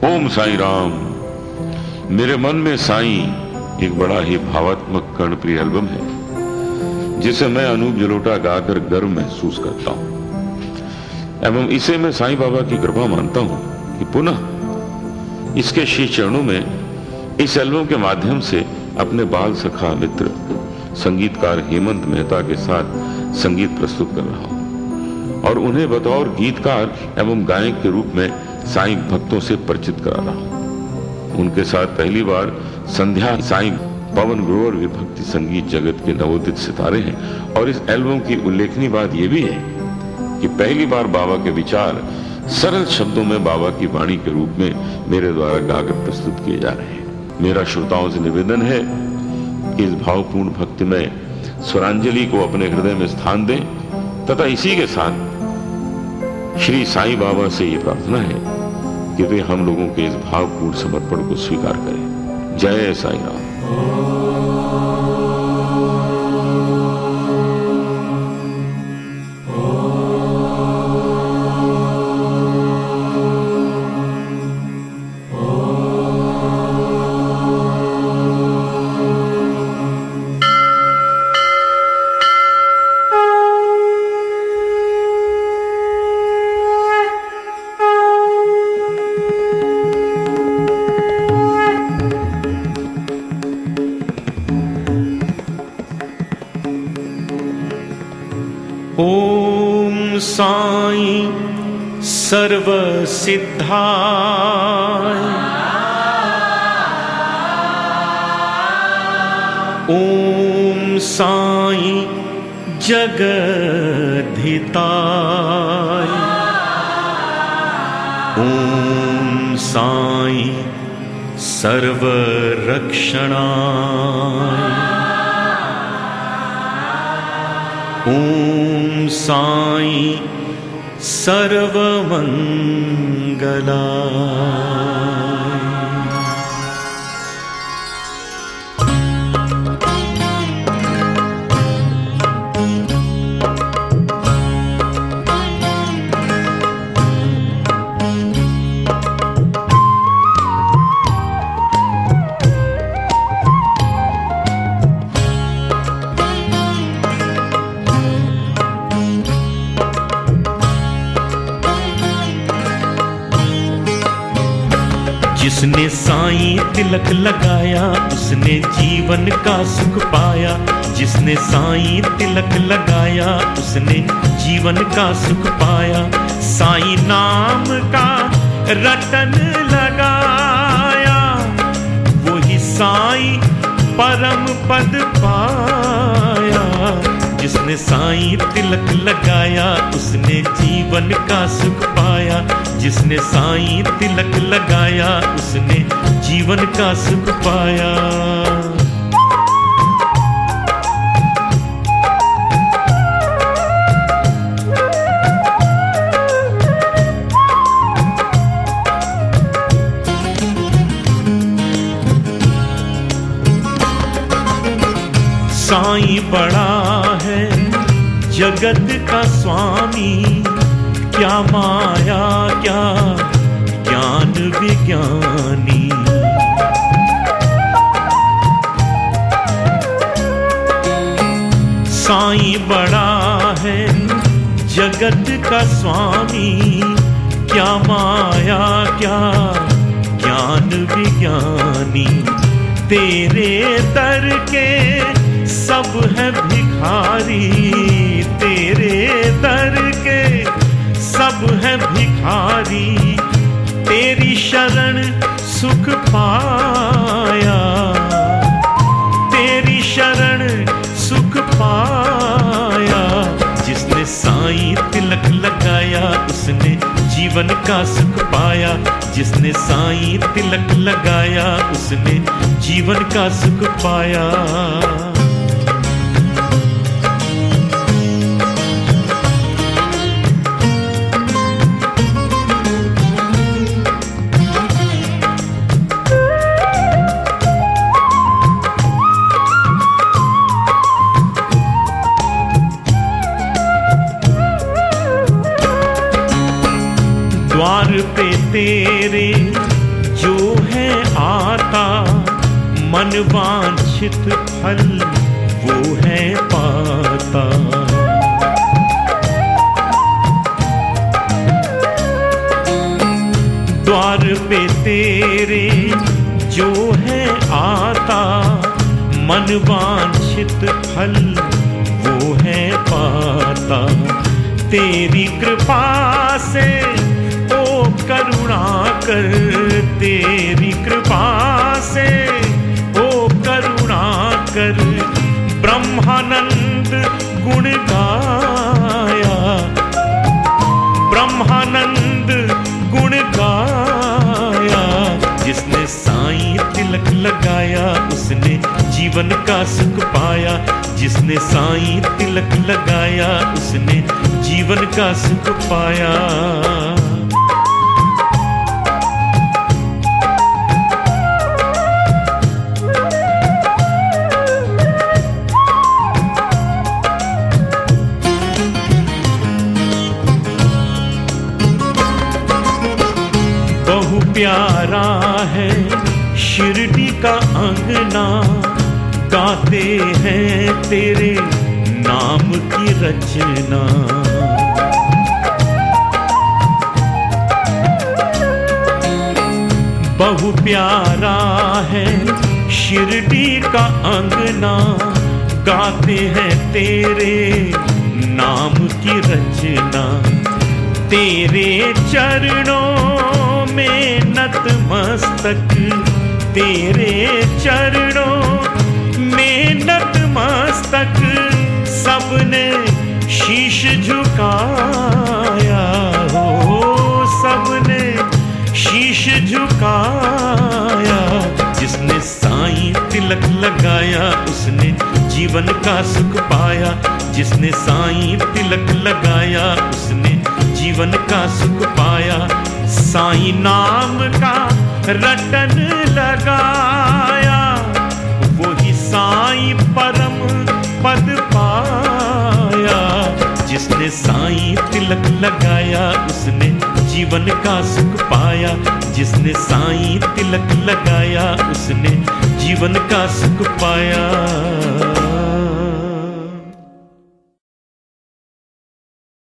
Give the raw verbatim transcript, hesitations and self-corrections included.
ओम साईं राम। मेरे मन में साईं एक बड़ा ही भावात्मक कर्णप्रिय एल्बम है जिसे मैं अनूप जलोटा गाकर गर्व महसूस करता हूं एवं इसे मैं साईं बाबा की कृपा मानता हूं कि पुनः इसके श्री चरणों में इस एल्बम के माध्यम से अपने बाल सखा मित्र संगीतकार हेमंत मेहता के साथ संगीत प्रस्तुत कर रहा हूं और उन्हें बतौर गीतकार एवं गायक के रूप में साईं भक्तों से परिचित करा रहा हूं। उनके साथ पहली बार संध्या साईं पवन ग्रोवर भी भक्ति संगीत जगत के नवोदित सितारे हैं और इस एल्बम की उल्लेखनीय बात यह भी है कि पहली बार बाबा के विचार सरल शब्दों में बाबा की वाणी के रूप में मेरे द्वारा गाकर प्रस्तुत किए जा रहे हैं। मेरा श्रोताओं से निवेदन है कि इस भावपूर्ण भक्ति में स्वरांजलि को अपने हृदय में स्थान दें तथा इसी के साथ श्री साईं बाबा से ये प्रार्थना है कि वे हम लोगों के इस भावपूर्ण समर्पण को स्वीकार करें। जय साईं राम। ओम साईं सर्व सिद्धाय ओम साईं जगद्धिताय ओम साईं सर्व रक्षणाय ओम साईं सर्वमंगलाय। जिसने साईं तिलक लगाया उसने जीवन का सुख पाया। जिसने साईं तिलक लगाया उसने जीवन का सुख पाया। साईं नाम का रटन लगाया वही साईं परम पद पाया। जिसने साईं तिलक लगाया उसने जीवन का सुख पाया। जिसने साईं तिलक लगाया उसने जीवन का सुख पाया। साईं बड़ा है जगत का स्वामी। क्या माया क्या ज्ञान विज्ञानी। साईं बड़ा है जगत का स्वामी। क्या माया क्या ज्ञान विज्ञानी। तेरे दर के सब है भिखारी। तेरे दर के सब है भिखारी। तेरी शरण सुख पाया। तेरी शरण सुख पाया। जिसने साईं तिलक लगाया उसने जीवन का सुख पाया। जिसने साईं तिलक लगाया उसने जीवन का सुख पाया। द्वार पे तेरे आता मन वांछित फल वो है पाता। द्वार पे तेरे जो है आता मन वांछित फल वो है पाता। तेरी कृपा से ओ करुणा कर, तेरी कृपा से ओ करुणा कर, ब्रह्मानंद गुण गाया, ब्रह्मानंद गुण गाया। जिसने साईं तिलक लगाया उसने जीवन का सुख पाया, जिसने साईं तिलक लगाया उसने जीवन का सुख पाया। बहु प्यारा है शिरडी का अंगना, गाते हैं तेरे नाम की रचना। बहु प्यारा है शिरडी का अंगना, गाते हैं तेरे नाम की रचना। तेरे चरणों में नतमस्तक, तेरे चरणों में नतमस्तक, सबने शीश झुकाया हो, सबने शीश झुकाया। जिसने साईं तिलक लगाया उसने जीवन का सुख पाया, जिसने साईं तिलक लगाया उसने जीवन का सुख पाया। साईं नाम का रटन लगाया, वही साईं परम पद पाया। जिसने साईं तिलक लगाया उसने जीवन का सुख पाया, जिसने साईं तिलक लगाया उसने जीवन का सुख पाया।